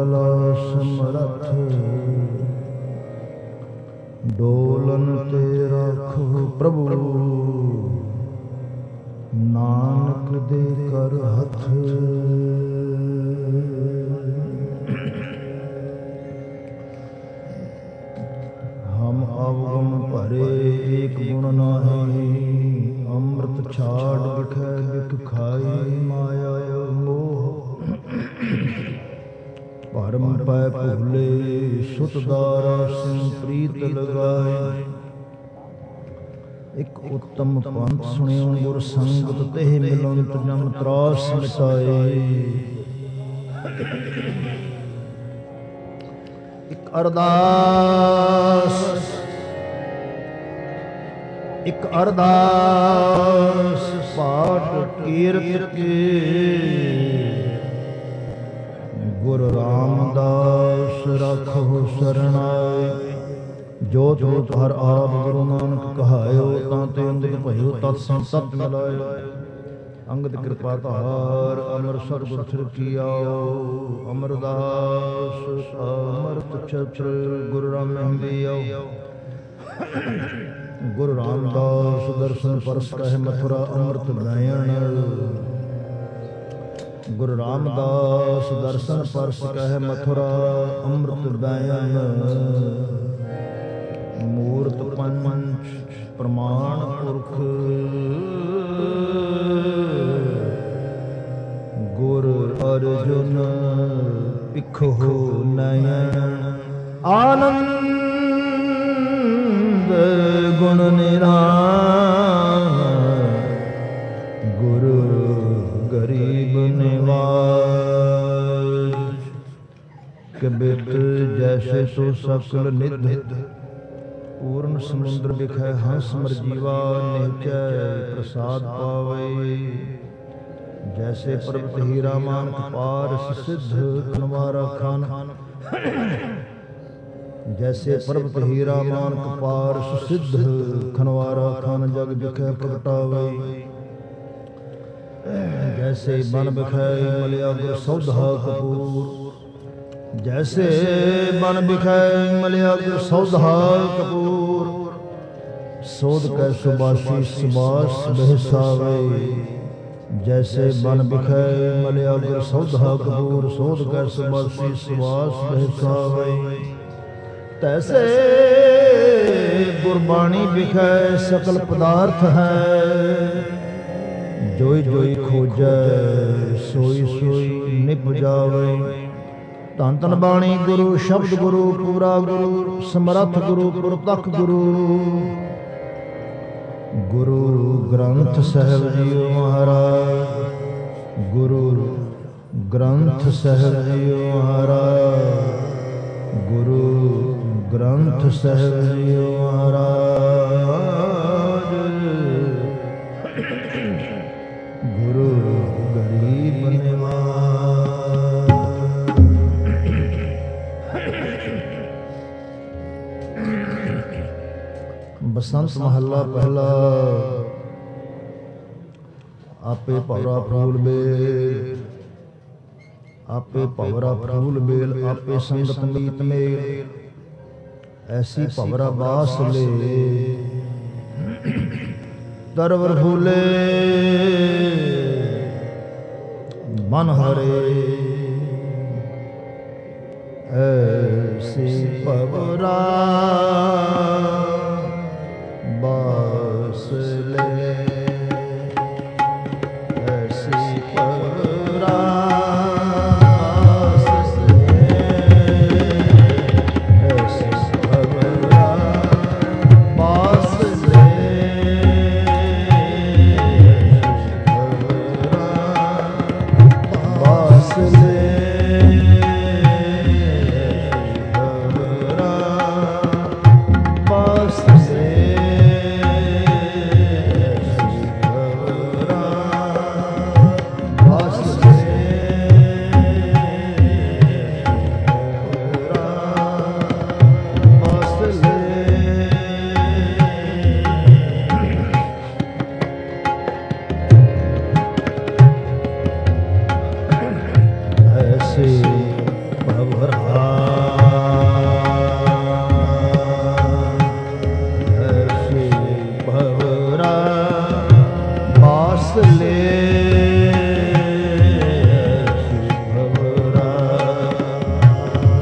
ਅਕਲ ਸਮਰੱਥ, ਡੋਲਨ ਤੇ ਰੱਖੋ ਪ੍ਰਭੂ, ਨਾਨਕ ਦੇ ਕਰ ਹੱਥ। ਹਮ ਅਵਗੁਣ ਭਰੇ ਏਕ ਗੁਣ ਨਾਹੀ, ਅੰਮ੍ਰਿਤ ਛਾੜ ਬਿਖੈ ਬਿਖ ਖਾਈ, ਮਾਇਆ ਮੋਹ ਭਰਮ ਪੈ ਭੁਲੇ, ਸੁਤ ਦਾਰਾ ਸਿੰਘ ਪ੍ਰੀਤ ਲਗਾਏ। ਇੱਕ ਉੱਤਮ ਪੰਥ ਸੁਣਿਓ ਗੁਰ ਸੰਗਤ, ਤੇ ਮਿਲੰਤ ਜਮ ਤਰਾਸ ਮਿਟਾਏ। ਇੱਕ ਅਰਦਾਸ, ਇੱਕ ਅਰਦਾਸ ਪਾਠ ਕੀਰਤ ਕੇ, ਗੁਰੂ ਰਾਮਦਾਸ ਰੱਖੋ ਸਰਣਾਏ। ਜੋਤ ਜੋਤ ਹਰ ਆਪ ਗੁਰੂ ਨਾਨਕ ਕਹਾਇਓ, ਤਾਂ ਤੇ ਅੰਗਦ ਭਇਓ ਤਤ ਸੰਸਤ ਮਿਲਾਇਓ। ਅੰਗਦ ਕਿਰਪਾ ਧਾਰ ਅਮਰ ਸਤਿਗੁਰ ਸਿਰ ਕੀ ਆਓ, ਅਮਰਦਾਸ ਅਮਰਤ ਛਤਰ ਗੁਰੂ ਰਾਮ ਹੰਬੀ ਆਓ। ਗੁਰੂ ਰਾਮਦਾਸ ਦਰਸ਼ਨ ਪਰਸ ਕਹਿ ਮਥੁਰਾ ਅੰਮ੍ਰਿਤ ਨੈਣ, ਗੁਰੂ ਰਾਮਦਾਸ ਦਰਸ਼ਨ ਪਰਸ ਕਹਿ ਮਥੁਰਾ ਅੰਮ੍ਰਿਤ ਨੈਣ। ਮੂਰਤ ਪੰਚ ਪ੍ਰਮਾਣ ਪੁਰਖ, ਗੁਰ ਅਰਜੁਨ ਪਿਖੋ ਨੈਣ। ਆਨੰਦ ਗੁਣ ਨਿਧਾਨ, ਗੁਰੂ ਗਰੀਬ ਨਿਵਾਜ। ਕਬਿਤ ਜੈਸੇ ਸੋ ਸਕਲ ਨਿਧ, ਪੂਰਨ ਸਮੁੰਦਰ ਵਿਖੈ ਹੰਸ ਮਰਜੀਵਾ। ਨਿਹਚੈ ਪ੍ਰਸਾਦ ਪਾਵੇ, ਜੈਸੇ ਪਰਬਤ ਹੀਰਾ ਮਾਨਕ ਪਾਰਸ ਸਿੱਧ ਖਨਵਾਰਾ ਖਾਨ। ਜੈਸੇ ਪਰਬਤ ਹੀਰਾ ਮਾਨਕ ਪਾਰਸ ਸਿੱਧ ਖਨਵਾਰਾ ਖਾਨ, ਜਗ ਵਿਖੈ ਪ੍ਰਗਟਾਵੇ। ਜੈਸੇ ਬਨ ਵਿਖੈ ਮਲਿਆ ਗੁਰ ਸੌਧਾ ਕਪੂਰ, ਜੈਸੇ ਬਨ ਵਿਖੈ ਮਲਿਆ ਗੁਰ ਸੌਧਾ ਕਪੂਰ। ਸੋਧ ਕੈ ਸੁਬਾਸੀ ਸੁਬਾਸ ਬਹਿਸਾਵੇ, ਜੈਸੇ ਬਨ ਵਿਖੈ ਮਲਿਆ ਗੁਰ ਸੌਧਾ ਕਪੂਰ। ਸੋਧ ਕੈ ਸੁਬਾਸੀ ਸੁਬਾਸ ਬਹਿਸਾਵੇ, ਤੈਸੇ ਗੁਰਬਾਣੀ ਵਿਖੈ ਸਕਲ ਪਦਾਰਥ ਹੈ। ਜੋਈ ਜੋਈ ਖੋਜੈ ਸੋਈ ਸੋਈ ਨਿਭ ਜਾਵੇ। ਧੰਨ ਧੰਨ ਬਾਣੀ ਗੁਰੂ ਸ਼ਬਦ ਗੁਰੂ, ਪੂਰਾ ਗੁਰੂ ਸਮਰੱਥ ਗੁਰੂ, ਪੁਰਤਖ ਗੁਰੂ। ਗੁਰੂ ਗ੍ਰੰਥ ਸਾਹਿਬ ਜੀਓ ਮਹਾਰਾਜ, ਗੁਰੂ ਗ੍ਰੰਥ ਸਾਹਿਬ ਜੀਓ ਮਹਾਰਾਜ, ਗੁਰੂ ਗ੍ਰੰਥ ਸਾਹਿਬ ਜੀਓ ਮਹਾਰਾਜ। ਗੁਰੂ ਗਰੀਬ ਨਿਵਾਜ। ਬਸੰਤ ਮਹੱਲਾ ਪਹਿਲਾ। ਆਪੇ ਭਵਰਾ ਫੂਲ ਬੇਲ, ਆਪੇ ਭਵਰਾ ਫੂਲ ਬੇਲ, ਆਪੇ ਸੰਗਤ ਮੀਤ ਮੇਲ। ਐਸੀ ਭਵਰਾ ਬਾਸ ਲੈ, ਦਰਵਰ ਫੂਲੇ ਮਨ ਹਰੇ। ਐਸੀ ਭਵਰਾ ਬਾਸ ਲੈ, ਐਸੀ ਭਵਰਾ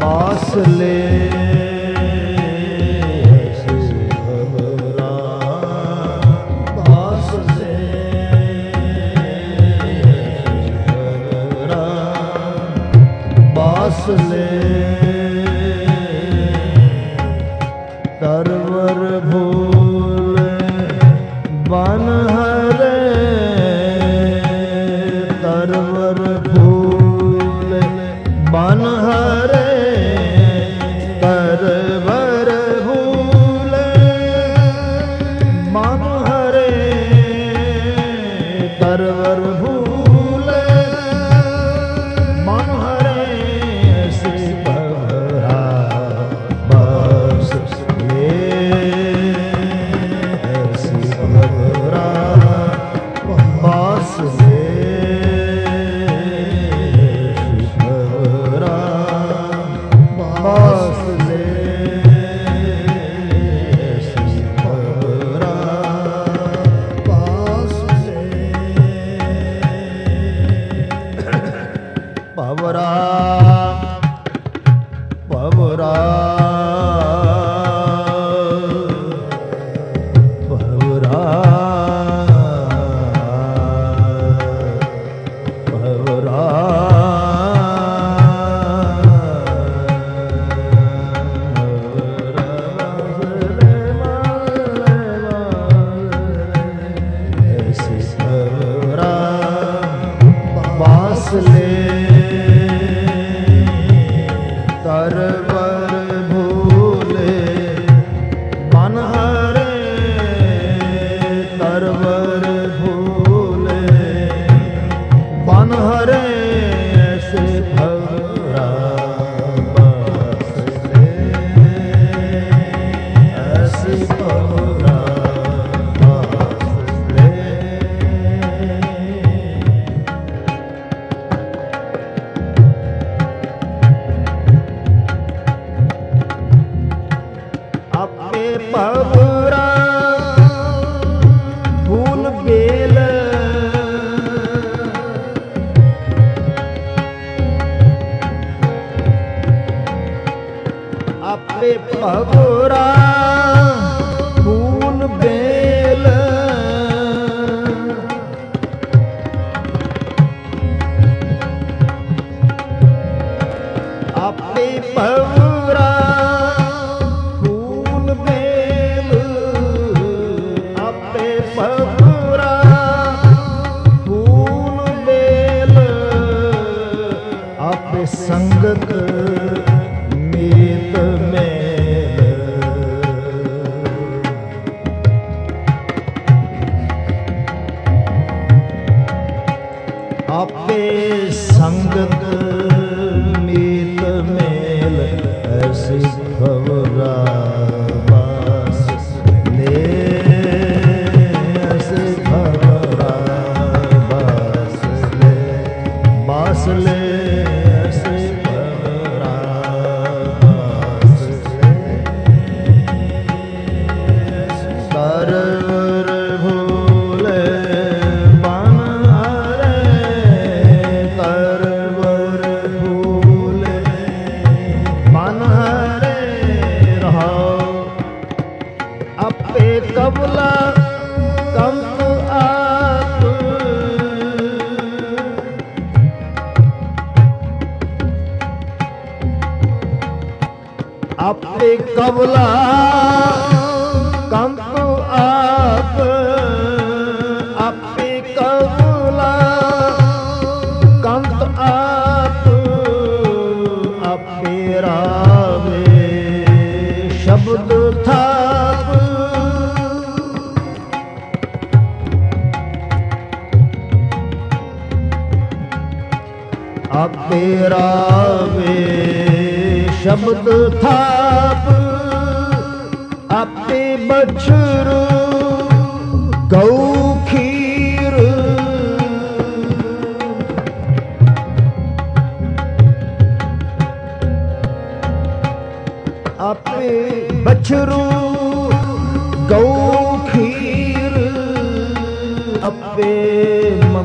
बास ले ले तरवर भूल बन हरे तरवर भूल बन हरे तरवर भूल बन हरे तरवर भूल मन हरे भवरा फूल बेल आपे भवरा फूल बेल आपे भवरा फूल बेल आपे संगत आपे संगत मीत मेल ऐसी भवरा बास ले ऐसी भवरा बास ले ऐसी भवरा बास ले तरवर भूले कबला कंत आप आपे कबला कंत आप आपे कबला कंत आप आपे रावे शब्द था आपे रावे शब्द थाप आपे बछरू गौ खीर आपे बछरू गौ खीर आपे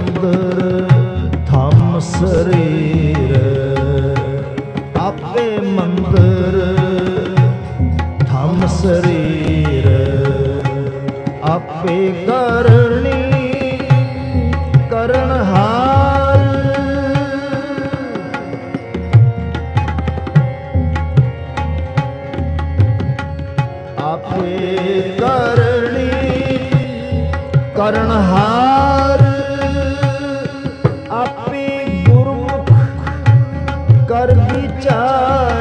मंदिर शरीर आपे ਮੰਦਰ ਥਮ ਸਰੀਰ ਆਪੇ ਕਰਨੀ ਕਰਨਹਾਰ ਆਪੇ ਕਰਨੀ ਕਰਨਹਾਰ ਆਪੇ ਗੁਰਮੁਖ ਕਰ ਵਿਚਾਰ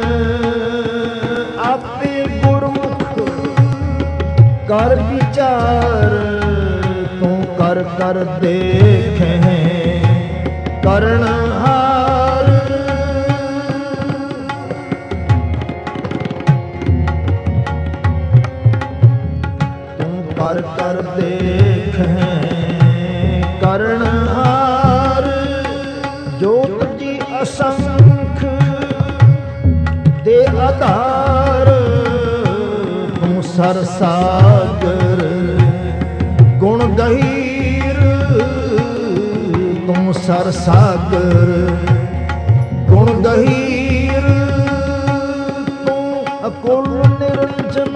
ਆਪੇ ਗੁਰਮੁਖ ਕਰ ਵਿਚਾਰ ਤੂੰ ਕਰ ਕਰ ਦੇਖੇ ਕਰਨਹਾਰ ਤੂੰ ਕਰ ਕਰ ਦੇਖੇ ਕਰਨਹਾਰ ਜੋਤ ਜੀ ਅਸੰਖ ਦੇ ਆਧਾਰ ਤੂੰ ਸਰ ਸਾਗਰ ਗੁਣ ਗਹੀਰ ਤੂੰ ਸਰ ਸਾਗਰ ਗੁਣ ਗਹੀਰ ਤੂੰ ਅਕੁਲ ਨਿਰੰਜਨ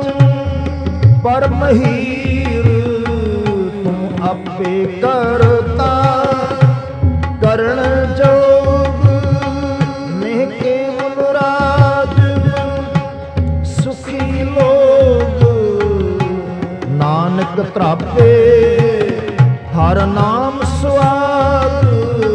ਪਰਮਹੀਰ ਤੂੰ ਆਪੇ ਕਰਤਾ ਕਰਨ ਜੋਗ ਨੇ ਕੇਵਲ ਰਾਜ ਸੁਖੀ ਲੋਗ ਨਾਨਕ ਤਰਾਪੇ ਹਰ ਨਾਮ ਸਵਾਦ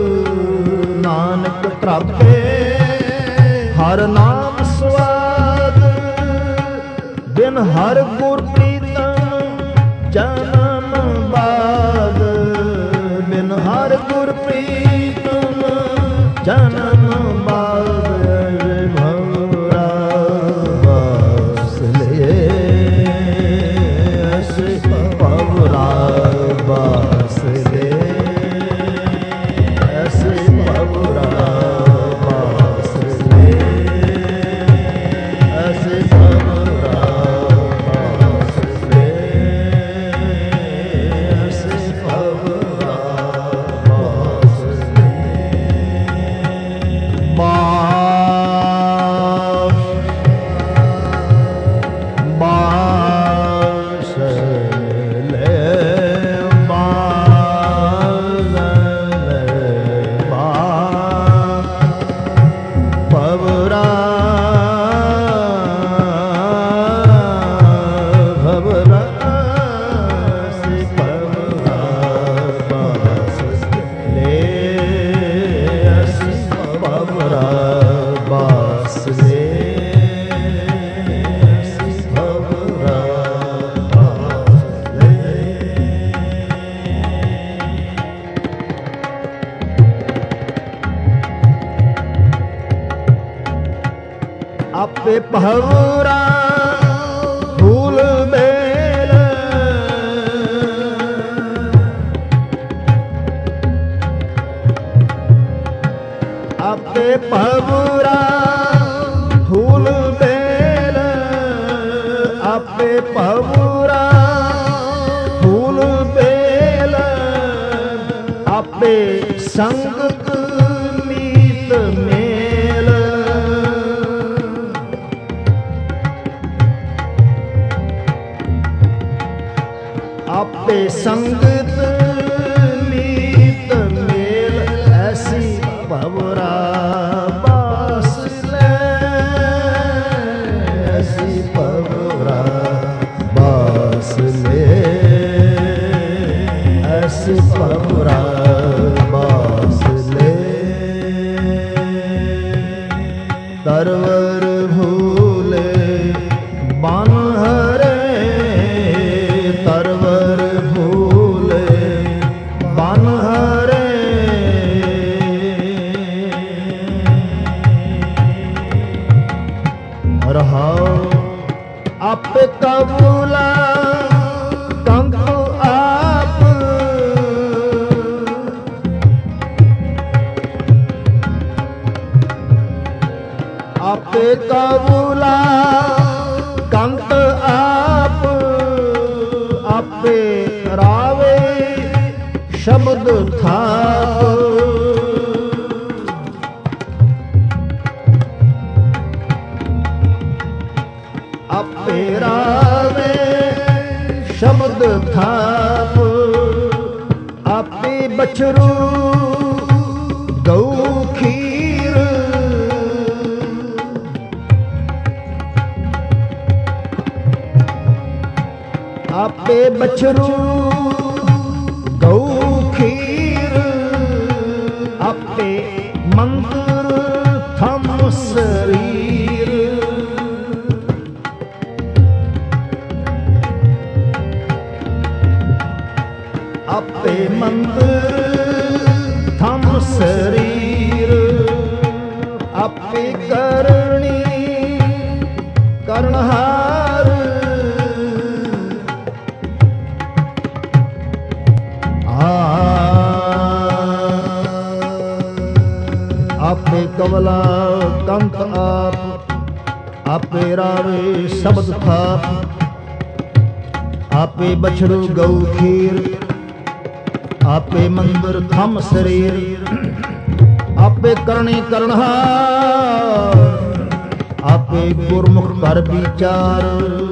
ਨਾਨਕ ਤਰਾਪੇ ਹਰ ਨਾਮ ਸਵਾਦ ਬਿਨ ਹਰ ਗੁਰ ਪ੍ਰੀਤਮ ਜਨਮ ਬਾਦ ਬਿਨ ਹਰ ਗੁਰ ਪ੍ਰੀਤਮ ਜਨਮ ਬਾਦ ਭਵਰਾ ਬਾਸ ਲੈ ਅਸ ਭਵਰਾ ਬਾਸ ਲੈ ਅਸ ਭਵਰਾ ਬਾਸ ਲੈ ਅਸ ਭਵਰਾ ਬਾਸ ਲੈ ਅਸ ਭਵਰਾ ਬਾਸ ਆਪੇ ਭਵਰਾ ਭੂਲ ਬੇਲ ਆਪੇ ਭਵਰਾ ਭੂਲ ਬੇਲ ਆਪੇ ਭਵਰਾ ਭੂਲ ਬੇਲ ਆਪੇ ਸੰਗਤ ਮੀਤ ਮੇਲ ਆਪੇ ਸੰਗਤ ਮੀਤ ਮੇਲ ਐਸੀ ਭਵਰਾ ਬਾਸ ਲੈ ਐਸੀ ਭਵਰਾ ਬਾਸ ਲੈ ਐਸੀ ਭਵਰਾ ਬਾਸ ਲੈ ਤਰਵਰ ਭੂਲੇ ਬਨ ਹਰੇ ਤਰਵਰ ਭੂਲੇ ਬਨ ਹਰੇ ਰਹਾਉ ਆਪੇ ਕਬੂਲਾ ਕੰਕ ਆਪ ਆਪੇ ਕਬੂਲਾ ਕੰਤ ਆਪ ਆਪੇ ਰਾਵੇ ਸ਼ਬਦ ਥਾਪ ਥਾਪ ਆਪੇ ਬਛਰੂ ਗਊ ਖੀਰ ਆਪੇ ਬਛਰੂ ਗਊ ਖੀਰ ਆਪੇ ਮੰਦਰ ਥਮ ਸਰੀਰ ਆਪੇ ਮੰਦਰ ਥਮ ਸਰੀਰ ਆਪੇ ਕਰਨੀ ਕਰਨਹਾਰ ਆਪੇ ਕਵਲਾ ਕੰਤ ਆਪ ਆਪੇ ਰਾਵੇ ਸ਼ਬਦ ਥਾਪ ਆਪੇ ਬਛਰੂ ਗਊ ਖੀਰ ਆਪੇ ਮੰਦਰ ਥਮ ਸਰੀਰ ਆਪੇ ਕਰਨੀ ਕਰਨਹਾਰ ਆਪੇ ਗੁਰਮੁਖ ਕਰ ਵਿਚਾਰ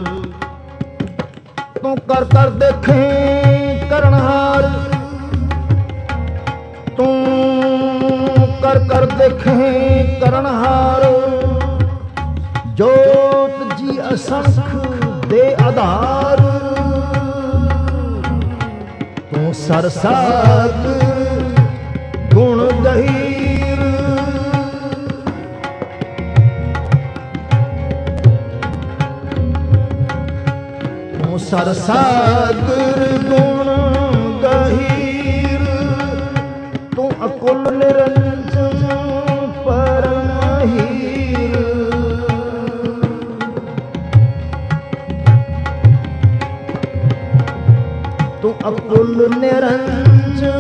ਤੂੰ ਕਰ ਕਰ ਦੇਖੇ ਕਰਨਹਾਰ ਤੂੰ ਕਰ ਕਰ ਦੇਖੇ ਕਰਨਹਾਰ ਜੋਤ ਜੀ ਅਸੰਖ ਦੇ ਆਧਾਰ ਤੂੰ ਸਰਸਾਤ ਗੁਣ ਗਹੀਰ ਤੂੰ ਸਰਸਾਤ ਗੁਣ ਗਹੀਰ ਤੂੰ ਅਕੁਲ ਨਿਰੰਜਨ ਪਰਮਹੀਰ ਤੂੰ ਅਕੁਲ ਨਿਰੰਜਨ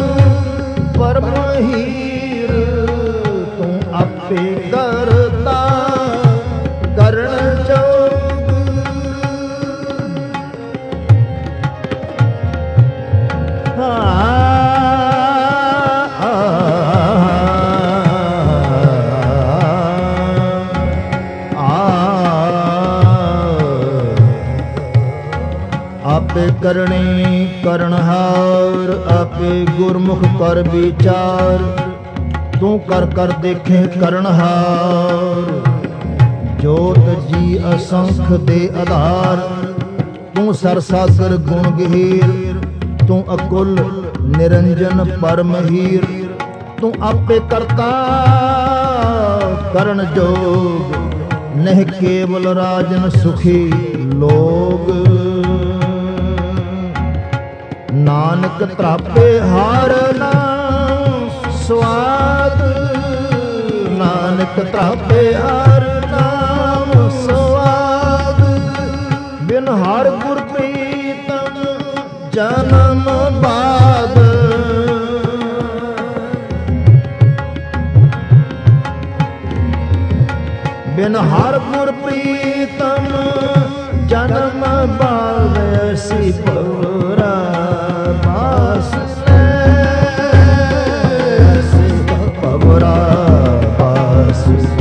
ਪਰਮਹੀਰ ਤੂੰ ਆਪੇ ਕਰਤਾ ਕਰਨ ਜੋਗ ਆਪੇ ਕਰਨੀ ਕਰਨਹਾਰ ਆਪੇ ਗੁਰਮੁਖ ਕਰ ਵਿਚਾਰ ਤੂੰ ਕਰ ਕਰ ਦੇਖੇ ਕਰਨਹਾਰ ਜੋਤ ਜੀ ਅਸੰਖ ਦੇ ਆਧਾਰ ਤੂੰ ਸਰਸਾਗਰ ਗੁਣ ਗਹੀਰ ਤੂੰ ਅਕੁਲ ਨਿਰੰਜਨ ਪਰਮਹੀਰ ਤੂੰ ਆਪੇ ਕਰਤਾ ਕਰਨ ਜੋਗ ਨਹਿ ਕੇਵਲ ਰਾਜਨ ਸੁਖੀ ਲੋਗ ਨਾਨਕ ਤਰਾਪੇ ਹਾਰ ਨਾਮ ਸਵਾਦ ਨਾਨਕ ਤਰਾਪੇ ਹਾਰ ਨਾਮ ਸਵਾਦ ਬਿਨ ਹਰ ਗੁਰ ਪ੍ਰੀਤਮ ਜਨਮ ਬਾਦ ਬਿਨ ਹਰ ਗੁਰ ਪ੍ਰੀਤਮ ਜਨਮ ਬਾਦ ਐਸੀ ਪਵਰਾ ਬਾਸ ਐਸੀ ਪਵਰਾ ਬਾਸ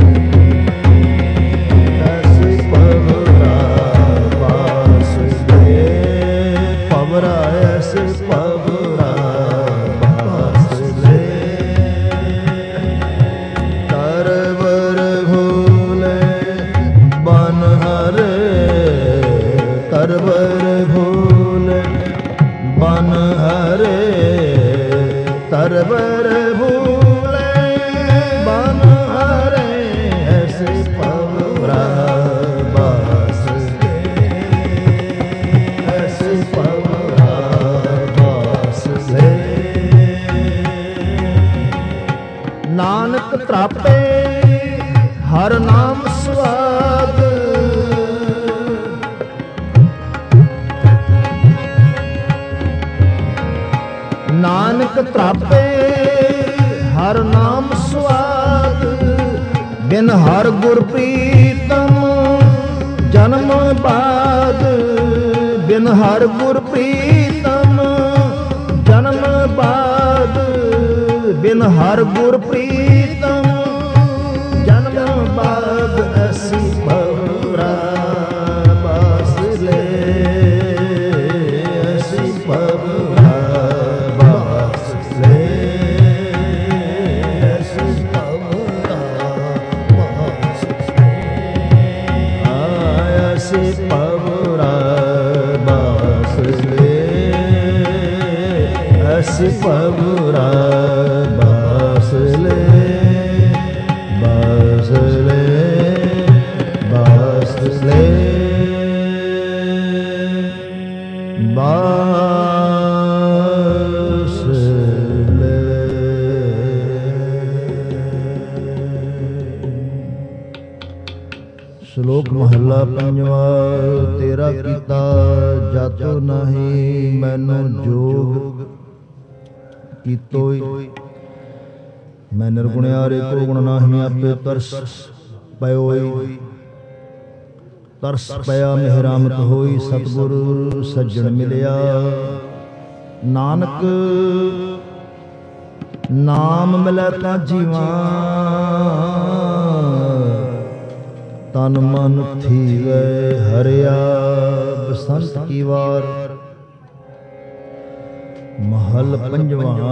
ਐਸੀ ਪਵਰਾ ਬਾਸ ਪਵਰਾ ਐਸੀ ਪਵਰਾ ਬਾਸ ਕਰਵਰ ਭੂਲੇ ਬਨ ਹਰੇ ਕਰਵਰ ਭੂਲੇ ਬਨ ਹਰੇ ਤਰਵਰ ਭੂਲੇ ਬਨ ਹਰੇ ਐਸੇ ਪਵਰਾ ਬਾਸ ਐਸੇ ਪਵਰਾ ਬਾਸ ਨਾਨਕ ਤਰਾਪੇ ਹਰ ਨਾਮ ਸਵਾਦ ਨਾਨਕ ਤਰਾਪੇ ਹਰ ਨਾਮ ਸਵਾਦ ਬਿਨ ਹਰ ਗੁਰ ਪ੍ਰੀਤਮ ਜਨਮ ਬਾਦ ਬਿਨ ਹਰ ਗੁਰ ਪ੍ਰੀਤਮ ਜਨਮ ਬਾਦ ਬਿਨ ਹਰ ਗੁਰ ਪ੍ਰੀਤਮ ਜਨਮ ਬਾਦ ਐਸੀ ਪਵਰਾ ਬਾਸ ਲੈ ਐਸੀ ਪਵਰਾ ਬਸ ਲੈ ਬਸ ਲੈ ਬਸ ਲੈ ਬਸ ਲੈ। ਸ਼ਲੋਕ ਮਹੱਲਾ ਪੰਜਵਾ। ਤੇਰਾ ਕੀਤਾ ਜਾਤੋ ਨਹੀਂ ਮੈਨੂੰ ਜੋਗ ਕੀਤੋਈ। ਮੈਂ ਨਿਰਗੁਣਿਆਰੇ ਕੋ ਗੁਣ ਨਾਹੀਂ ਆਪੇ ਤਰਸ ਪਇਓਈ। ਤਰਸ ਪਿਆ ਮਿਹਰਾਮਤ ਹੋਈ ਸਤਿਗੁਰ ਸੱਜਣ ਮਿਲਿਆ। ਨਾਨਕ ਨਾਮ ਮਿਲੈ ਤਾਂ ਜੀਵਾਂ ਤਨ ਮਨ ਥੀਵੈ ਹਰਿਆ ਬਸੰਤ ਕੀ ਵਾਰ। ਮਹਲ ਪੰਜਵਾ।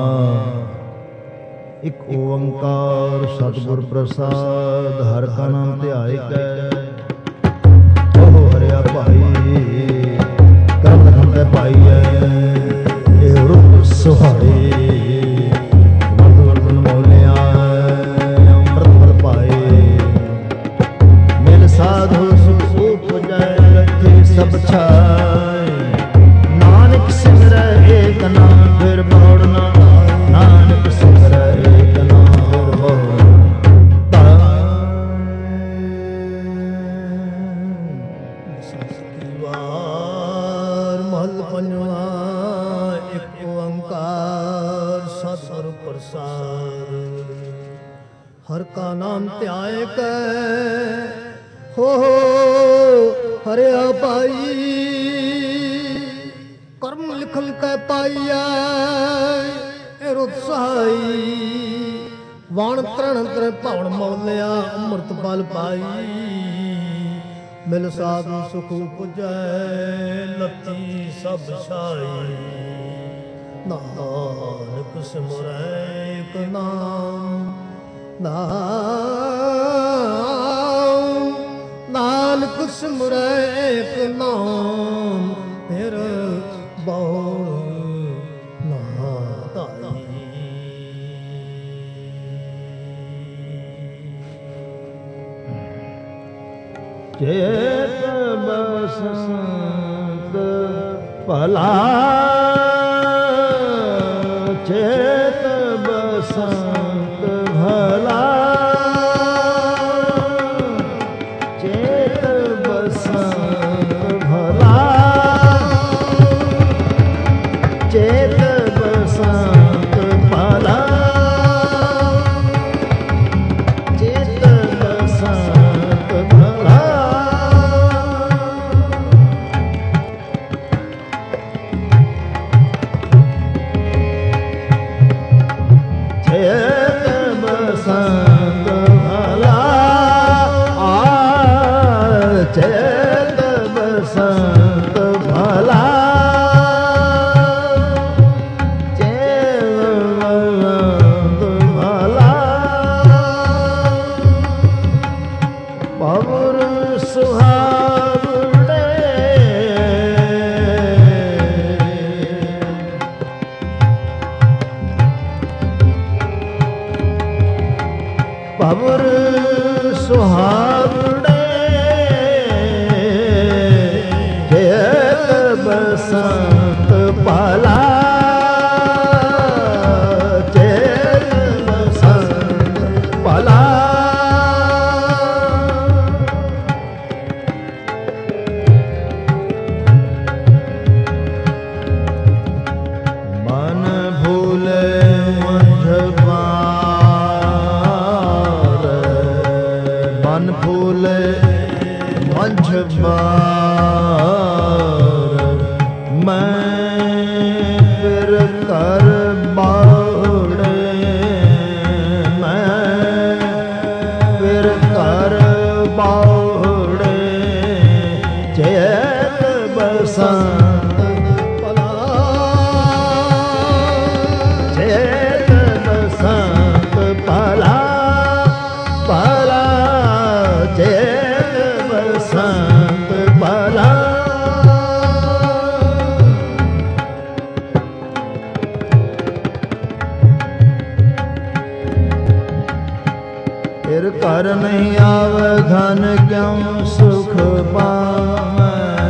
ਇਕ ਓੰਕਾਰ ਸਤਿਗੁਰ ਪ੍ਰਸਾਦ ਹਰਿ ਕਾ ਨਾਮ ਧਿਆਇ ਕੈ ਉਹ ਹਰਿਆ ਭਾਈ ਕਰਮ ਲਖਨ ਕੈ ਪਾਈਐ ਇਹ ਰੂਪ ਸੁਹਾਏ ਵਰਦ ਵਰਦਨ ਮੌਲਿਆ ਅੰਮ੍ਰਿਤ ਫਲ ਪਾਏ ਮਿਲ ਸਾਧੂ ਸੁਖ ਉਪਜੈ ਰੱਖੇ ਸਭ ਛਾਏ ਨਾਨਕ ਸਿਮਰੈ ਏਕ ਨਾਮ ਫਿਰ ਬੋੜ ਨਾ ਨਾਨਕ ਸਿਮਰੈ ਏਕ ਨਾਮ ਫਿਰ ਬੋੜ ਮਹਲ ਪੰਜਵਾ। ਇੱਕ ਓੰਕਾਰ ਸਤਿਗੁਰ ਪ੍ਰਸਾਦ ਹਰਿ ਕਾ ਨਾਮ ਧਿਆਇ ਕੈ ਹੋ ਹਰਿਆ ਭਾਈ ਕਰਮ ਲਿਖਲ ਕੈ ਪਾਈਐ ਰੁਤ ਸਹਾਈ ਵਾਣ ਤ੍ਰਣ ਤ੍ਰ ਭਵਨ ਮੌਲਿਆ ਅੰਮ੍ਰਿਤ ਫਲ ਪਾਈ ਮਿਲ ਸਾਧੂ ਸੁਖ ਉਪਜੈ ਲੱਤੀ ਸਭ ਛਾਈ ਨਾਨਕ ਸਿਮਰੈ ਏਕ ਨਾਮ ਨਾਨਕ ਸਿਮਰੈ ਏਕ ਨਾਮ ਫਿਰ ਬਹੁ ਨਾ ਧਾਈ। ਚੇਤ ਬਸੰਤ ਭਲਾ ਚੇਤ ਬਸੰਤ ਭਲਾ ਚੇਤ ਬਸੰਤ ਭਲਾ ਚੇਤ ਬਸੰਤ ਭਲਾ ਚੇਤ ਬਸੰਤ ਭਲਾ ਚੇਤ ਬਸੰਤ ਭਲਾ ਚੇਤ ਬਸੰਤ ਭਲਾ ਪਵਨ ਸੁਹਾਵਣੇ ਪਵਨ ਸੁਹਾਵਣੇ ਬਸੰਤ ਭਲਾ ਚੇਤ ਬਸੰਤ ਭਲਾ ਮਨ ਭੂਲੇ ਮੰਝ ਬਾਰ ਮਨ ਭੂਲੇ ਮੰਝ ਬਾਰ ਮੈਂ ਫਿਰ ਕਰ ਬਾੜੇ ਮੈਂ ਫਿਰ ਕਰ ਬਾੜੇ ਚੇਤ ਬਸੰਤ ਭਲਾ ਚੇਤ ਬਸੰਤ ਭਲਾ ਭਲਾ ਚੇਤ ਬਸੰਤ ਭਲਾ ਕਿਉ ਸੁਖ ਪਾਵੈ।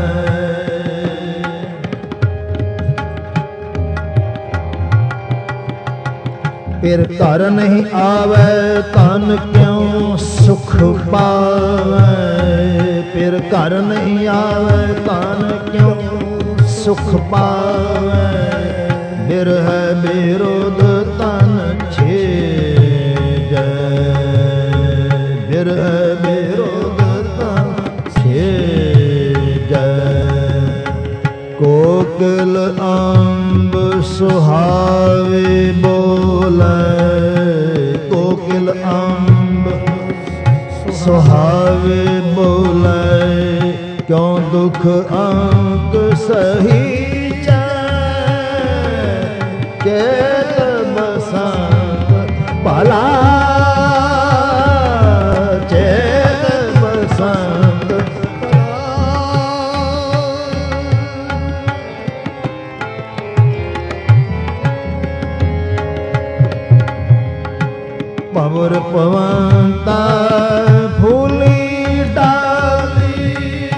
ਫਿਰ ਘਰ ਨਹੀਂ ਆਵੈ ਤਨ ਕਿਉ ਸੁਖ ਪਾਵੈ। ਫਿਰ ਘਰ ਨਹੀਂ ਆਵੈ ਤਨ ਕਿਉ ਸੁਖ ਪਾਵੈ। ਬਿਰਹਿ ਬਿਰੋਧ ਤਨ ਛੇਜੈ। ਬਿਰਹਿ ਬਿਰੋਧ ਤਨ ਛੇਜੈ। ਕੋਕਿਲ ਅੰਬ ਸੁਹਾਵੇ ਬੋਲੇ। ਕੋਕਿਲ ਅੰਬ ਸੁਹਾਵੇ ਬੋਲੇ। ਕਿਉ ਦੁਖ ਅੰਕ ਸਹੀਚੈ। ਚੇਤ ਬਸੰਤ ਭਲਾ। ਚੇਤ ਬਸੰਤ ਪਵਰ ਪਵੰਤਾ ਫੂਲੀ ਡਾਲੀ।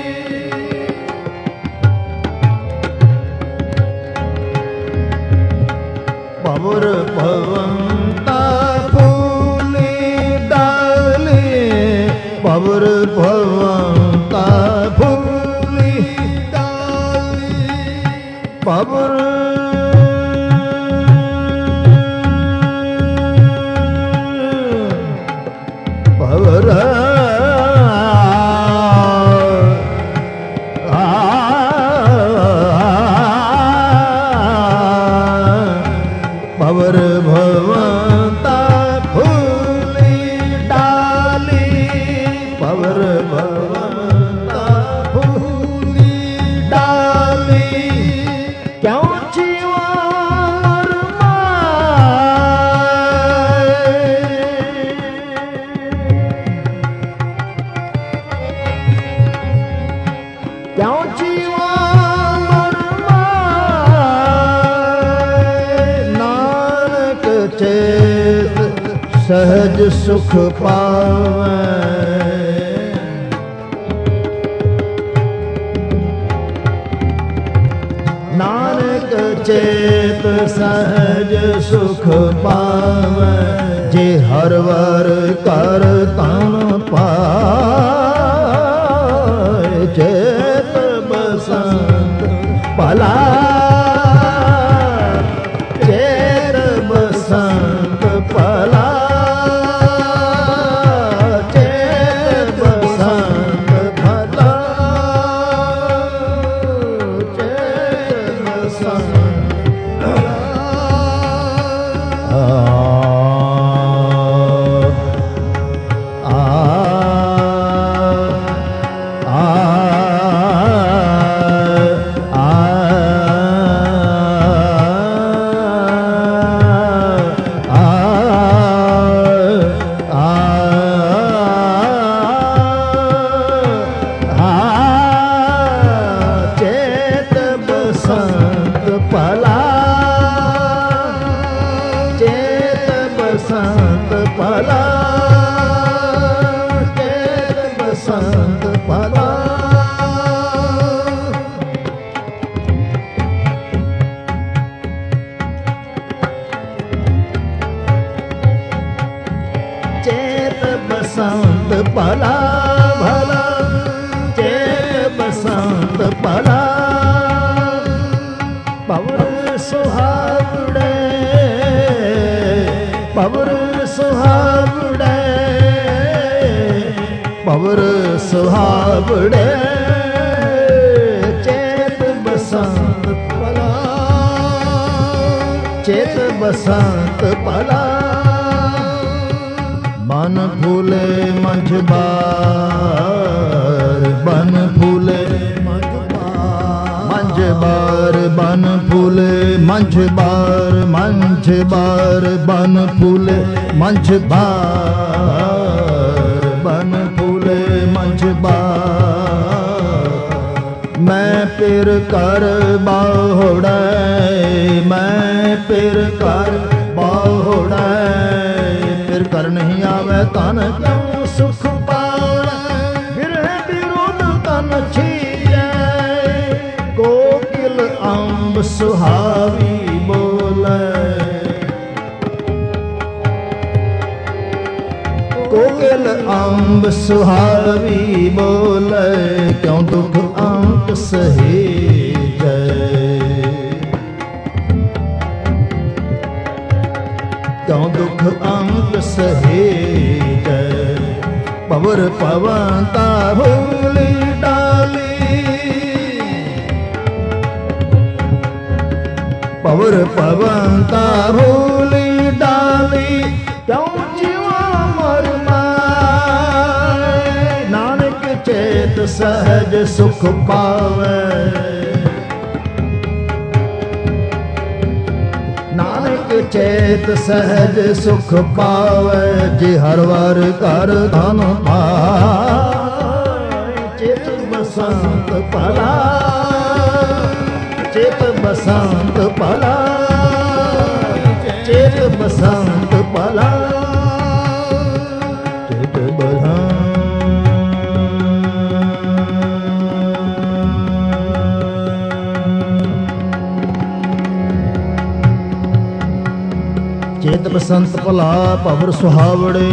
ਪਵਰ ਪਵੰਤਾ ਫੂਲੀ ਡਾਲੀ। ਪਵਰ ਪਵੰਤਾ ਫੂਲੀ ਡਾਲੀ। ਪਵਰ ਪਵਰ ਪਵਰ ਭਵੰਤਾ ਫੂਲੀ ਡਾਲੀ। ਪਵਰ ਭਵੰਤਾ ਫੂਲੀ ਡਾਲੀ। ਕਿਉ ਚਿਵਾਰ ਕਿਉ ਜੀਵਾਨ ਨਾਨਕ ਚੇਤ ਸਹਜ ਸੁਖ ਪਾਵੈ। ਨਾਨਕ ਚੇਤ ਸਹਜ ਸੁਖ ਪਾਵੈ। ਜੇ ਹਰ ਵਰ ਕਰ ਤਨ ਪਾਏ। ਚੇਤ ਬਸੰਤ ਭਲਾ। ਚੇਤ ਬਸੰਤ ਭਲਾ। ਚੇਤ ਬਸੰਤ ਭਲਾ। ਚੇਤ ਬਸੰਤ ਭਲਾ। ਬਸੰਤ ਭਲਾ। ਚੇਤ ਬਸੰਤ ਭਲਾ। ਚੇਤ ਬਸੰਤ ਭਲਾ ਭਲਾ। ਚੇਤ ਬਸੰਤ ਭਲਾ। ਪਵਨ ਸੁਹਾਵੜੇ। ਪਵਰ ਸੁਹਾਵੜੇ। ਪਵਰ ਸੁਹਾਵੜੇ। ਚੇਤ ਬਸੰਤ ਭਲਾ। ਚੇਤ ਬਸੰਤ ਭਲਾ। ਬਨ ਫੂਲੇ ਮੰਝ ਬਾਰ। ਬਨ ਫੂਲੇ ਮੰਝ ਬਾਰ। ਬਨ ਫੂਲੇ ਮੰਝ ਬਾਰ। ਮੰਝ ਬਾਰ। ਬਨ ਫੂਲੇ ਮੰਝ ਬਾਰ। ਬਨ ਫੂਲੇ ਮੰਝ ਬਾਰ। ਮੈਂ ਪਿਰ ਕਰ ਬਾਹੋੜੈ। ਮੈਂ ਪਿਰ ਕਰ ਬਾਹੋੜੈ। ਫਿਰ ਕਰ ਨਹੀਂ ਆਵੇ ਤਨ ਕਿਉ ਸੁਖ ਪਾਵੈ। ਸੁਹਾਵੀ ਬੋਲੇ ਕਿਉ ਦੁਖ ਅੰਕ ਸਹੇਜੈ। ਕਿਉ ਦੁਖ ਅੰਕ ਸਹੇਜੈ। ਪਵਰ ਪਵੰਤਾ ਭੂਲੀ ਡਾਲੀ। ਪਵਰ ਪਵੰਤਾ ਭੂਲੀ ਡਾਲੀ। ਕਿਉ ਜੀਵਾ ਮਰ ਮਾਏ। ਨਾਨਕ ਚੇਤ ਸਹਜ ਸੁਖ ਪਾਵੇ। ਨਾਨਕ ਚੇਤ ਸਹਜ ਸੁਖ ਪਾਵੇ। ਜੇ ਹਰ ਵਾਰ ਕਰ ਧਨ ਪਾਏ। ਚੇਤ ਬਸੰਤ ਭਲਾ। ਚੇਤ ਬਸੰਤ ਭਲਾ। ਚੇਤ ਬਸੰਤ ਭਲਾ। ਚੇਤ ਬਸੰਤ ਚੇਤ ਬਸੰਤ ਭਲਾ ਭਵਰ ਸੁਹਾਵੜੇ।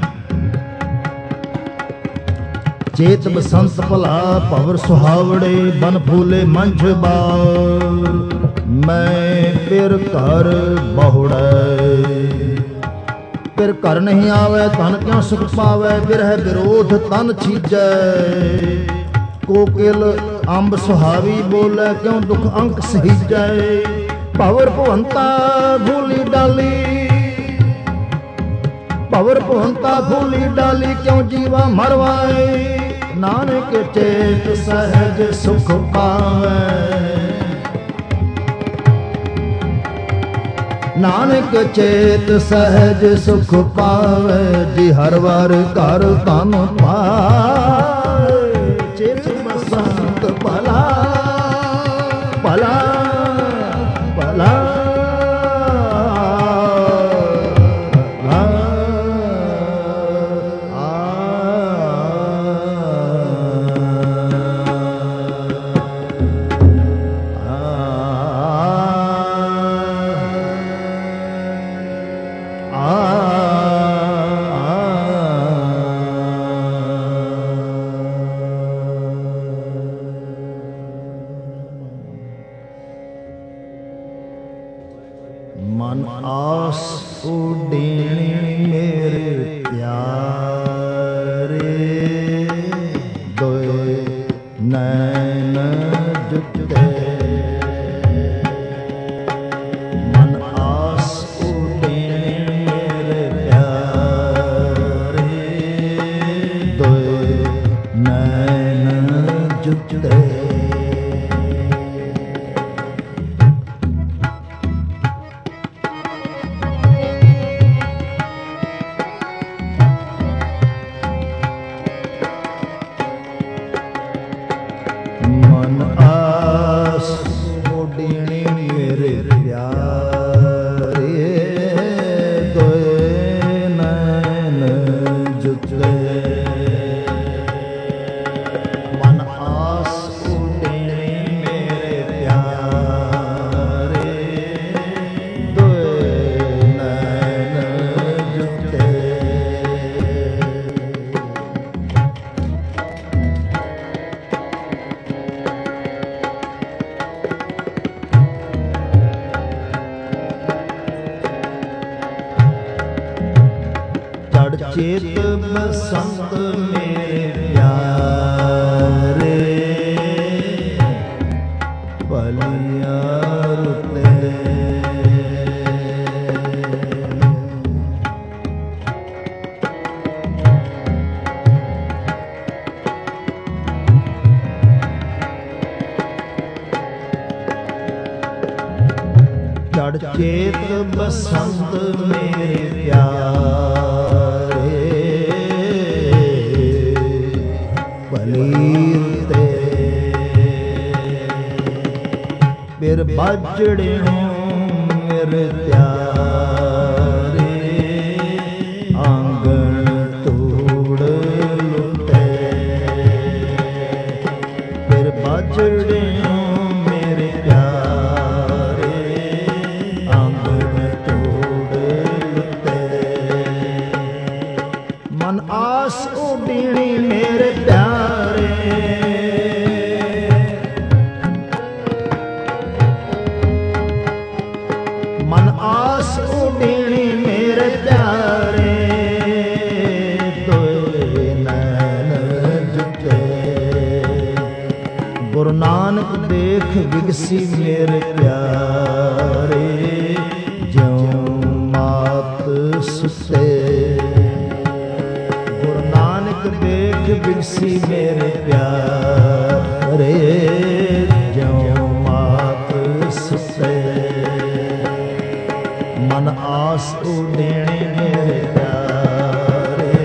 ਚੇਤ ਬਸੰਤ ਭਲਾ ਭਵਰ ਸੁਹਾਵੜੇ। ਬਨ ਫੂਲੇ ਮੰਝ ਬਾਰ ਮੈਂ ਫਿਰ ਘਰ ਬਹੁੜੈ। ਫਿਰ ਘਰ ਨਹੀਂ ਆਵੇ ਤਨ ਕਿਉ ਸੁਖ ਪਾਵੇ। ਬਿਰਹਿ ਵਿਰੋਧ ਤਨ ਛੀਜੈ। ਕੋਕਿਲ ਅੰਬ ਸੁਹਾਵੀ ਬੋਲੇ ਕਿਉ ਦੁਖ ਅੰਕ ਸਹੀਜੈ। ਭਵਰ ਭਵੰਤਾ ਭੂਲੀ ਡਾਲੀ। ਭਵਰ ਭਵੰਤਾ ਭੂਲੀ ਡਾਲੀ। ਕਿਉ ਜੀਵਾ ਮਰਵਾਏ। ਨਾਨਕ ਚੇਤ ਸਹਜ ਸੁਖ ਪਾਵੇ। ਨਾਨਕ ਚੇਤ ਸਹਜ ਸੁਖ ਪਾਵੇ। ਜੀ ਹਰ ਵਾਰ ਘਰ ਧਨ ਪਾਏ। ਚੇਤ ਬਸੰਤ ਭਲਾ। ਭਲਾ ਭਲਾ। ਮਨ ਆਸ ਉਡੇਣੀ ਮੇਰੇ ਪਿਆਰੇ। ਦੋਏ ਨੈਣ ਜੁਟੇ। ਮਨ ਆਸ ਉਡੇਣੀ ਮੇਰੇ ਪਿਆਰੇ। ਦੋਏ ਨੈਣ ਜੁਟੇ। ਮਨ ਆਸ ਉਡੇਣੀ ਮੇਰੇ ਪਿਆਰੇ। ਦੋਏ ਨੈਣ ਜੁਟੇ। ਮਨ ਆਸ ਉਡੇਣੀ ਮੇਰੇ ਪਿਆਰੇ। ਦੋਏ ਨੈਣ ਜੁਟੇ। ਚੇਤ ਬਸੰਤ ਮੇਰੇ ਪਿਆਰੇ। ਭਲੀਆਂ ਰੁੱਤੇ। ਚੜ ਚੇਤ ਬਸੰਤ ਮੇਰੇ ਪਿਆਰੇ। ਭਲੀ ਰੁੱਤੇ। ਫਿਰ ਬਾਜੜੇ ਮੇਰੇ ਪਿਆਰੇ। ਆਂਗਣ ਤੋੜ ਲੁੱਟੇ। ਫਿਰ ਬਾਜੜੇ ਮੇਰੇ ਪਿਆਰੇ। ਆਂਗਣ ਤੋੜ ਲੁੱਟੇ। ਮਨ ਆਸ ਉਡੀਣੀ ਗੁਰੂ ਨਾਨਕ ਦੇਖ ਵਿਗਸੀ ਮੇਰੇ ਪਿਆਰੇ, ਜਿਉ ਮਾਤ ਸੁਤੇ। ਗੁਰੂ ਨਾਨਕ ਦੇਖ ਵਿਗਸੀ ਮੇਰੇ ਪਿਆਰੇ, ਜਿਉ ਮਾਤ ਸੁਤੇ। ਮਨ ਆਸ ਉਡੇਣੇ ਮੇਰੇ ਪਿਆਰੇ,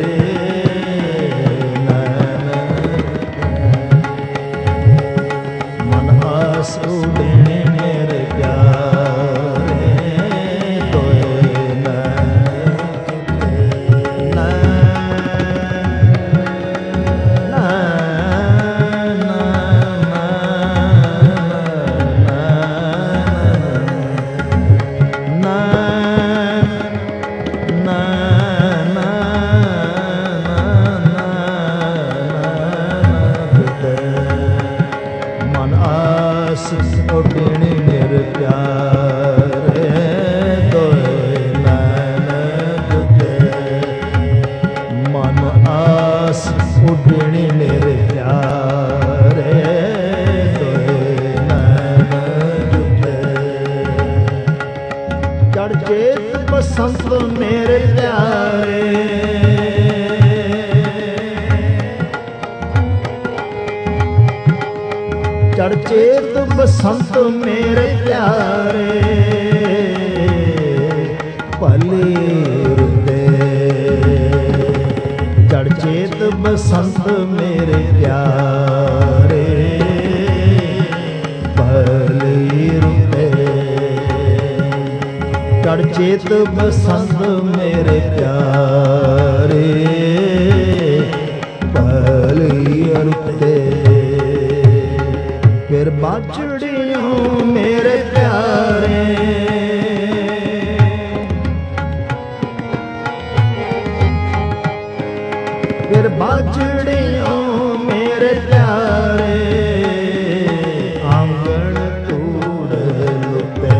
ਮਨ ਆਸ ਉਡੇਣੇ ਮੇਰੇ ਪਿਆਰੇ, ਤੋਏ ਉਡੇਣੇ ਮੇਰੇ ਪਿਆਰੇ, ਤੋਏ ਨੈਣ ਜੁਤੇ। ਮਨ ਆਸ ਉਡੇਣੇ ਮੇਰੇ ਪਿਆਰੇ, ਤੋਏ ਨੈਣ ਜੁਤੇ। ਚੜ੍ਹ ਚੇਤ ਬਸੰਤ ਮੇਰੇ ਪਿਆਰੇ, ਚੜ੍ਹ ਚੇਤ ਬਸੰਤ ਮੇਰੇ ਪਿਆਰੇ, ਭਲੇ ਰੁੱਤੇ। ਚੜ੍ਹ ਚੇਤ ਬਸੰਤ ਮੇਰੇ ਪਿਆਰੇ, ਭਲੇ ਰੁੱਤੇ। ਚੜ੍ਹ ਚੇਤ ਬਸੰਤ ਮੇਰੇ ਪਿਆਰੇ, ਭਲੇ ਰੁੱਤੇ। ਫਿਰ ਬਾਛੜਿਓ ਮੇਰੇ ਪਿਆਰੇ, ਫਿਰ ਬਾਛੜਿਓ ਮੇਰੇ ਪਿਆਰੇ, ਆਂਗਣ ਧੂੜ ਲੁੱਟੇ।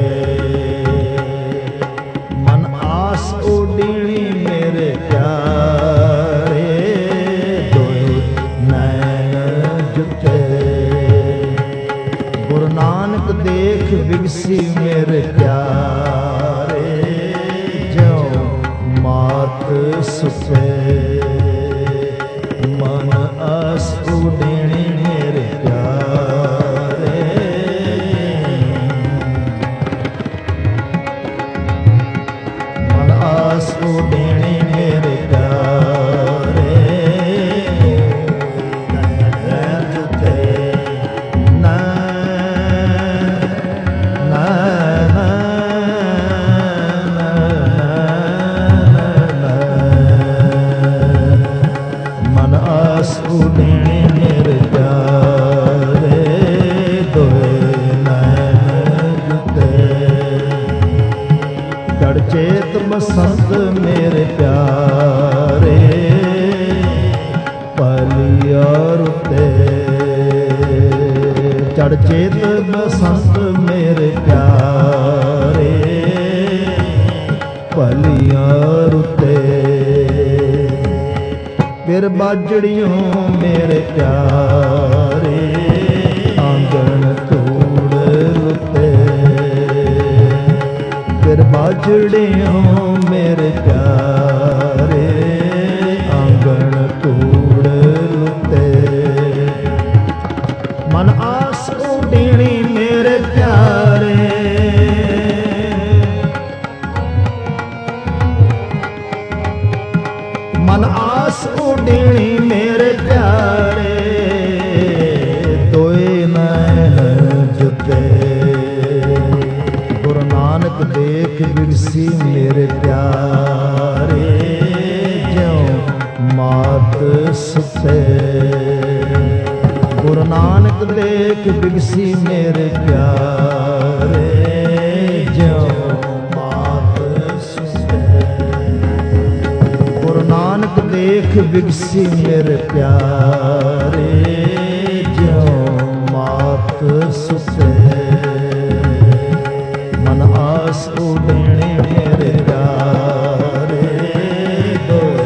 ਮਨ ਆਸ ਉਡੀਣੀ ਮੇਰੇ ਪਿਆਰੇ, ਦੋਏ ਨੈਣ ਜੁਤੇ। ਗੁਰੂ ਨਾਨਕ ਦੇਖ ਵਿਗਸੀ ਮੇਰੇ ਪਿਆਰੇ, ਜਿਉ ਮਾਤ ਸੁਤੇ। ਮਨ ਆਸ ਉਡੇਣੇ ਮੇਰੇ ਪਿਆਰੇ, ਮਨ ਆਸ ਉਡੇਣੇ ਮੇਰੇ ਪਿਆਰੇ, ਨੈਣ ਜੁਤੇ। ਮਨ ਆਸ ਉਡੇਣੇ ਮੇਰੇ ਪਿਆਰੇ, ਦੋਏ ਨੈਣ ਜੁਤੇ। ਚੜ੍ਹ ਚੇਤ ਬਸੰਤ ਮੇਰੇ ਪਿਆਰੇ, ਭਲਿਆ ਰੁੱਤੇ। ਚੜ੍ਹ ਚੇਤ ਬਸੰਤ ਮੇਰੇ ਪਿਆਰੇ, ਭਲਿਆ ਰੁੱਤੇ। ਫਿਰ ਬਾਜੜਿਓ ਮੇਰੇ ਪਿਆਰੇ, ਆਂਗਣ ਧੂੜ ਲੁੱਟੇ। ਫਿਰ ਬਾਜੜਿਓ ਮੇਰੇ ਪਿਆਰੇ, ਆਂਗਣ ਧੂੜ ਲੁੱਟੇ। ਮਨ ਆਸ ਉਡੀਣੀ ਮੇਰੇ ਪਿਆਰੇ, ਮਨ ਆਸ ਉਡੀਣੀ ਮੇਰੇ ਪਿਆਰੇ, ਦੋਏ ਨੈਣ ਜੁਤੇ। ਗੁਰੂ ਨਾਨਕ ਦੇਖ ਵਿਗਸੀ ਮੇਰੇ ਪਿਆਰੇ, ਜਿਉ ਮਾਤ ਸੁਤੇ। ਗੁਰੂ ਨਾਨਕ ਦੇਖ ਵਿਗਸੀ ਮੇਰੇ ਪਿਆਰੇ, ਜਿਉ ਮਾਤ ਸੁਤੇ। ਗੁਰੂ ਨਾਨਕ ਦੇਖ ਵਿਗਸੀ ਮੇਰੇ ਪਿਆਰੇ, ਜਿਉ ਮਾਤ ਸੁਤੇ। ਮਨ ਆਸ ਉਡੇਣੇ ਮੇਰੇ ਪਿਆਰੇ, ਦੋਏ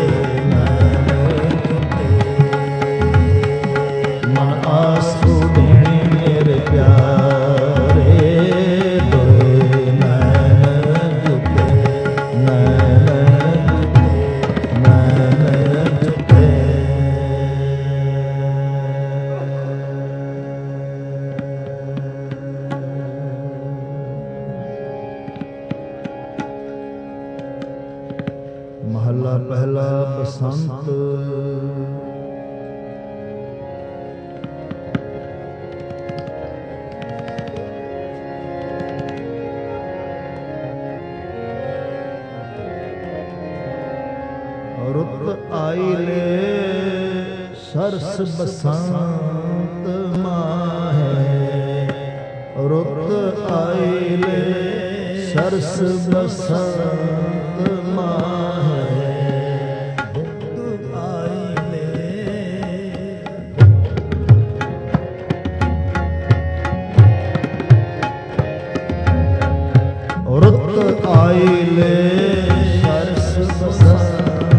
ਨੈਣ ਜੁਤੇ। ਮਨ ਆਸ ਉਡੇਣੇ ਪਿਆਰੇ ਦੋਏ ਨੈਣ ਝੁਕੇ ਨੈਣ ਝੁਕੇ ਮਹੱਲਾ ਪਹਿਲਾ ਬਸੰਤ। ਰੁੱਤ ਆਈ ਲੈ ਸਰਸ ਬਸੰਤ ਮਾਹੇ ਰੁੱਤ ਆਈ ਲੈ ਸਰਸ ਬਸੰਤ ਮਾਹੇ ਰੁੱਤ ਆਈ ਲੈ ਰੁੱਤ ਆਈ ਲੈ ਸਰਸ ਬਸੰਤ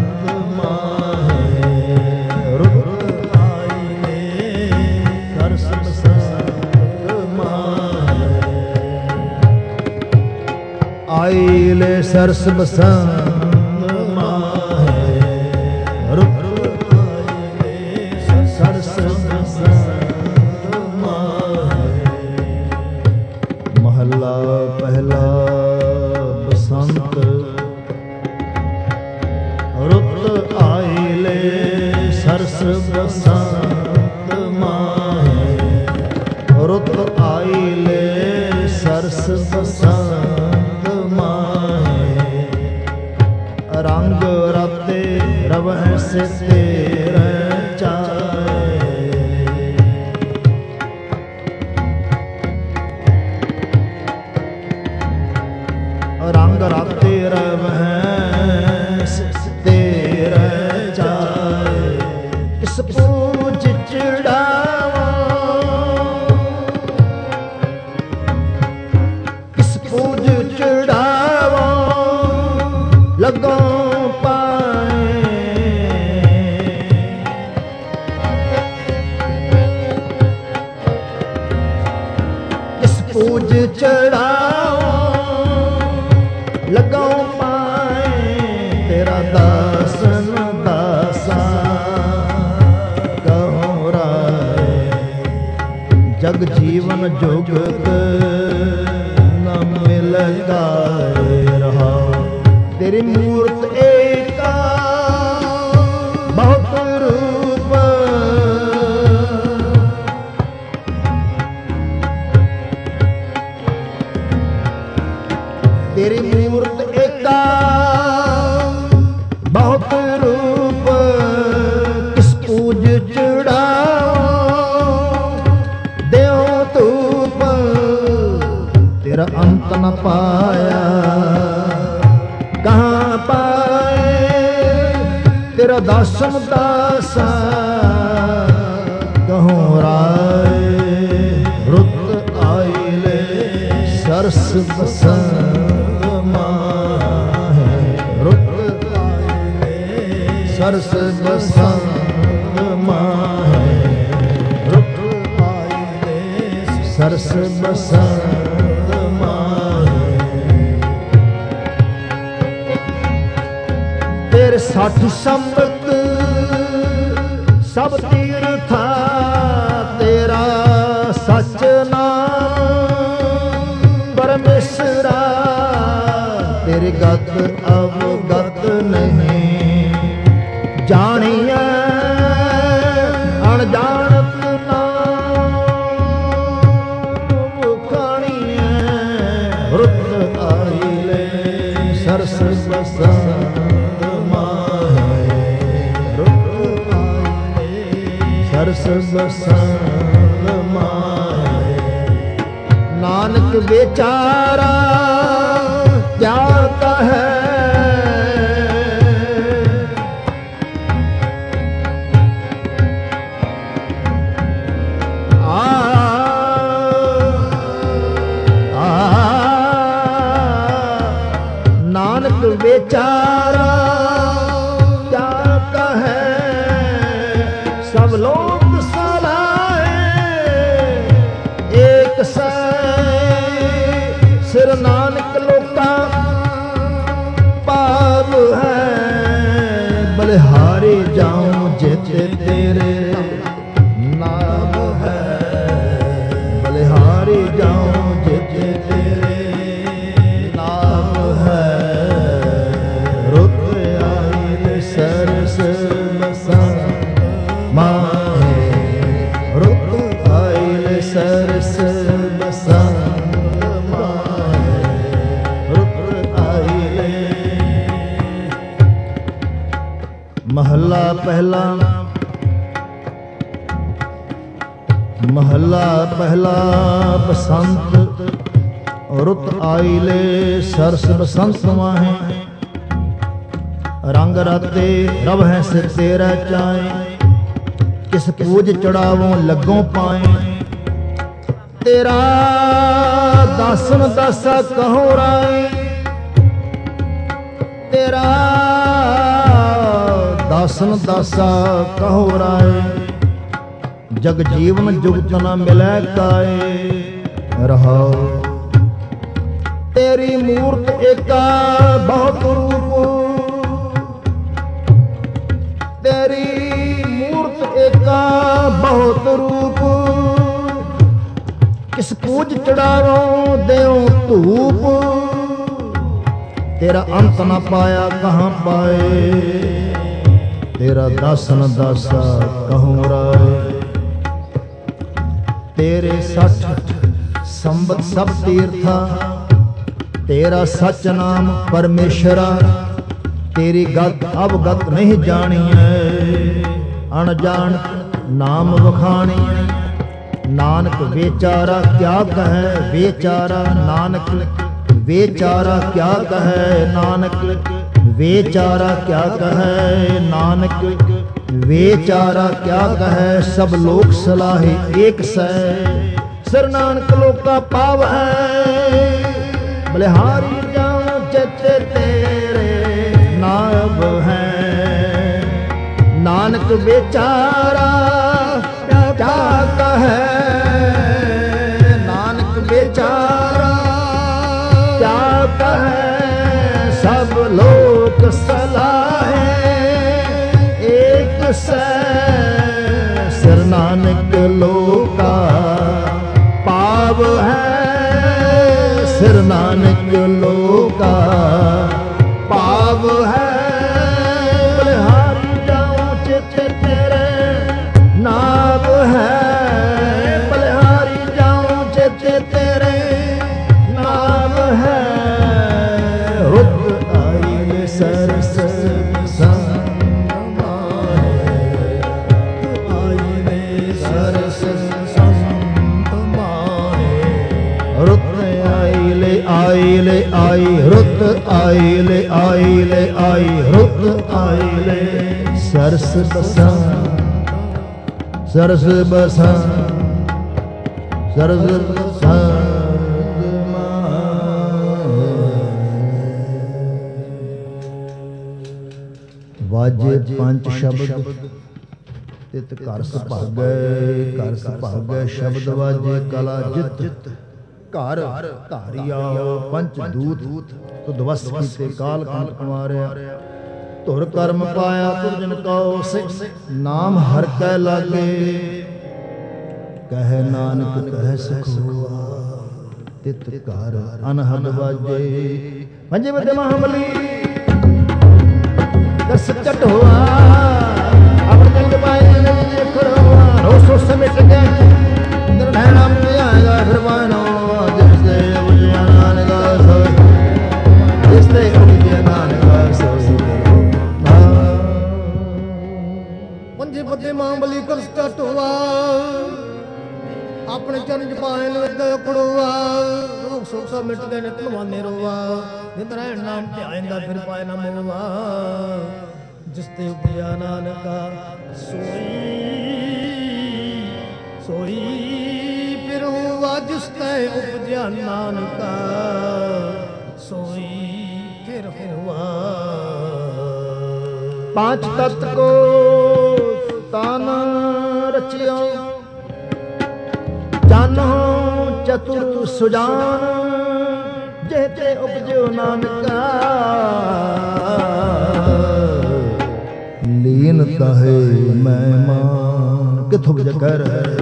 ਆਈ ਲੈ ਸਰਸ ਬਸੰਤ ਮਾਹੇ ਰੁੱਤ ਆਈ ਲੈ ਸਰਸ ਬਸੰਤ ਮਾਹੇ। ਮਹੱਲਾ ਪਹਿਲਾ ਬਸੰਤ। ਰੁੱਤ ਆਈ ਲੈ ਸਰਸ ਬਸੰਤ ਮਾਹੇ ਰੁੱਤ ਆਈ ਲੈ ਸਰਸ ਬਸੰਤ ਰੰਗ ਰਾਤੇ ਰਵਹਿ ਸੇ ਤੇਰੇ ਚਾਏ ਰੰਗ ਰਾਤੇ ਰਵਹਿ ਸੇ ਤੇਰੇ ਚਾਏ ਇਸ ਪੂਜ ਚੜਾਵਾ ਇਸ ਪੂਜ ਚੜਾਵਾ ਲੱਗੋ ਪੂਜ ਚੜਾਓ ਲਗਾਉ ਪਾਏ ਤੇਰਾ ਦਾਸਨ ਦਾਸਾ ਕਹੋ ਰਾਏ ਜਗ ਜੀਵਨ ਜੋਗਤ ਨ ਮਿਲ ਗਾਏ ਰਹਾ ਤੇਰੀ ਮੂਰਤ ਏਕਾ ਬਹੁਤ ਰੂਪ ਤੇਰੀ ਮੂਰਤ ਏਕਾ ਬਹੁਤ ਰੂਪ ਕਿਸ ਪੂਜ ਚੜਾਓ ਦਿਓ ਧੂਪ ਤੇਰਾ ਅੰਤ ਨ ਪਾਇਆ ਕਹਾਂ ਪਾਏ ਤੇਰਾ ਦਾਸਨ ਦਾਸਾ ਕਹੋ ਰਾਏ ਰੁੱਤ ਆਈ ਲੈ ਸਰਸ ਬਸੰਤ ਸਰਸ ਬਸੰਤ ਮਾਹੇ ਰੁੱਤ ਆਈ ਲੈ ਸਰਸ ਬਸੰਤ ਮਾਹੇ ਤੇਰੇ 60 ਸੰਮਤ ਸਭ ਤੀਰਥਾ ਤੇਰਾ ਸੱਚ ਨਾਮ ਪਰਮੇਸ਼ਰਾ ਤੇਰੀ ਗਤ ਅਵਗਤ ਨਹੀਂ ਜਾਣੀਐ ਅਣਜਾਣਤ ਨਾ ਖਾਣੀਐ ਰੁੱਤ ਆਈ ਲੈ ਸਰਸ ਬਸੰਤ ਮਾਹੇ ਰੁੱਤ ਆਈ ਲੈ ਸਰਸ ਬਸੰਤ ਮਾਹੇ ਨਾਨਕ ਵਿਚਾਰਾ ਕਿਆ ਕਹੈ ਨਾਨਕ ਵਿਚਾਰਾ ਕਿਆ ਕਹੈ ਸਭ ਲੋਕ ਸਲਾਹੇ तेरे नाम है, बलिहारी जाऊं जिथे तेरे नाम है। रुत आइल सरस बसंत माहे, रुत आइल सरस बसंत माहे, रुत आइल। महला पहला, महला पहला बसंत रुत आइले सरस बसंत माहे। रंग राते रव है सिर तेरा चाहे, किस पूज चढ़ावों लगों पाए। तेरा दासन दासा कहो राय, तेरा दासन दासा कहो राय। जग जीवन जुगत न मिलै काए, रहो तेरी मूर्त एका बहुत रूप। तेरी मूर्त एका बहुत रूप, किस पूज चढ़ावो देओ धूप। तेरा अंत न पाया कहाँ पाए, तेरा दासन दासा कहूँ राय। तेरे 60 संबत सब तीर्था, तेरा सच नाम परमेश्वरा। तेरी गत अवगत नहीं जानी है, अनजान नाम वखानी। नानक बेचारा क्या कहे, बेचारा नानक बेचारा क्या कहे। नानक बेचारा क्या कहे, नानक बेचारा क्या कहे। सब लोक सलाहे एक सै, सिर नानक लोका पाव है। बलिहारी जाऊं जिथे तेरे नाम है। नानक बेचारा क्या कहे, नानक बेचारा क्या कहे। सब लोक सलाहे एक सै, सिर नानक लोका पाव है। सिर नानक लोका पाव है। बलिहारी जाऊं जिथे तेरे नाम है। बलिहारी जाऊं जिथे तेरे नाम है। रुत आइल सरस संग माहे, आइल सरस संग माहे। रुत आइले आइले आई, रुत आइले आइले आई, रुत आइले सरस बसंत सरस बसंत सरस बसंत माहे। वाजे पंच शब्द तित घर सुभागै, घर सुभागै शब्द वाजे कला जित। घर धारिया पंच दूत, तुध वस कीते काल कंठ कुमारिया। धुर कर्म पाया तुरजन कहो सिख, नाम हर कै लागे। कह नानक कह सुख हुआ, तित घर अनहद वाजे। पंजे बदे महाबली दस चट हुआ, अपन जंग पाए खड़ा हुआ। रोसो समेट गए निर्भय नाम में आएगा फिर वानो। जिससे उजिया नानक सो, जिससे उजिया नानक सो। पंजे बदे महाबली कर चट हुआ, अपने चरण पाए गए खड़ोआ। रोग शोक सब मिट गए नित नवाने रोआ। नित नाम ध्यान फिर पाए ना मोवा। जिसते उपया नानका सोई सोई फिर हुआ। जिसते उपजा नानका सोई फिर हुआ। पांच तत्व को तान रचियो, जानो चतुर सुजान। जेते उपजो नानका लीन ਦਾਹੇ ਮਹਿਮਾਨ ਕਿਥੋਂ ਜਕਰ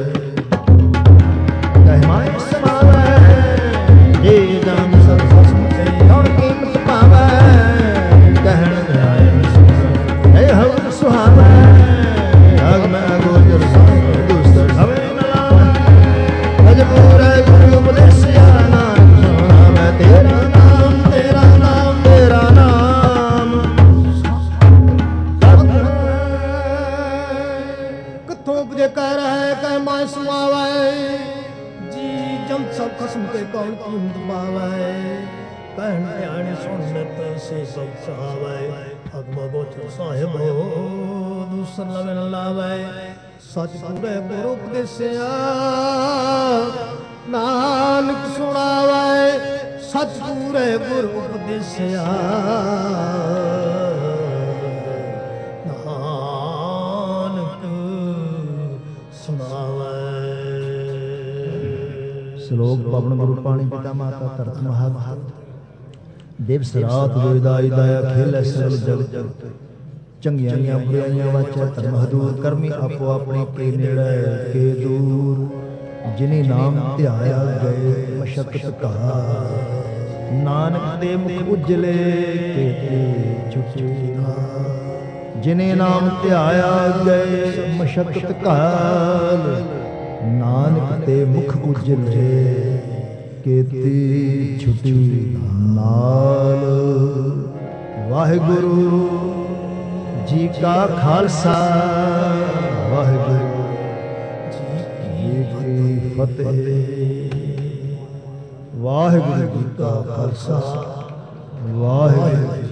ਕਹਿ ਮਾਇ ਸਮਾਵੈ ਜੇ ਦਮ ਸਭ ਸਮਝੇ ਔਰ ਕੀਮਤ ਪਾਵੈ ਕਹਿਣ ਆਏ ਇਹ ਹਵ ਸੁਹਾਵੈ ਅਗ ਮੈਂ ਗੋਜਰ ਸਾਹਿਬ ਦੁਸਰ ਹਵੇ ਨ ਲਾਵੈ ਅਜ ਪੂਰੇ ਗੁਰੂ ਉਪਦੇਸਿਆ ਨਾਨਕ ਸੁਣਾਵੈ ਤੇਰਾ ਨਾਮ ਤੇਰਾ ਨਾਮ ਤੇਰਾ ਨਾਮ ਕਿੱਥੋਂ ਉਪਜੇ ਕਰ ਹੈ ਕਹਿ ਮਾਇ ਸਮਾਵੈ ਜੀ ਜਮ ਸਭ ਖਸਮ ਕੇ ਕੌਣ ਕੀਮਤ ਪਾਵੈ ਕਹਿਣ ਧਿਆਨ ਸੁਣ ਪੈਸੇ ਸਭ ਸਹਾਵੈ ਅਗਮ ਗੋਚਰ ਸਾਹਿਬ ਦੂਸਰ ਲਵੇ ਨ ਲਾਵੈ ਸਚ ਪੂਰੇ ਗੁਰੂ ਉਪਦੇਸਿਆ ਨਾਨਕ ਸੁਣਾਵੈ ਸਚ ਪੂਰੇ ਗੁਰੂ ਉਪਦੇਸਿਆ ਨਾਨਕ ਸੁਣਾਵੈ। ਸ਼ਲੋਕ ਪਵਨ ਗੁਰੂ ਪਾਣੀ ਪਿਤਾ ਮਾਤਾ ਧਰਤ ਮਹਾਤ ਦਿਵਸ ਰਾਤ ਦੁਇਦਾਈ ਦਾਇਆ ਖੇਲੇ ਸਰਲ ਜਗਤ ਚੰਗਿਆਈਆਂ ਬੁਰਾਈਆਂ ਵਾਚਾ ਧਰਮ ਹਦੂਰ ਕਰਮੀ ਆਪੋ ਆਪਣੇ ਕੇ ਨੇੜੇ ਕੇ ਦੂਰ ਜਿਨੇ ਨਾਮ ਧਿਆਇਆ ਗਏ ਮਸ਼ਕਤ ਕਾ ਨਾਨਕ ਦੇ ਮੁਖ ਉਜਲੇ ਕੇ ਛੁਟੇ ਨਾ ਜਿਨੇ ਨਾਮ ਧਿਆਇਆ ਗਏ ਮਸ਼ਕਤ ਕਾਲ ਨਾਨਕ ਤੇ ਮੁਖ ਉਜਲੇ ਕੀਤੀ ਛੁਟੀ ਨਾਲ। ਵਾਹਿਗੁਰੂ ਜੀ ਕਾ ਖਾਲਸਾ ਵਾਹਿਗੁਰੂ ਜੀ ਕੀ ਫਤਿਹ। ਵਾਹਿਗੁਰੂ ਜੀ ਕਾ ਖਾਲਸਾ ਵਾਹਿਗੁਰੂ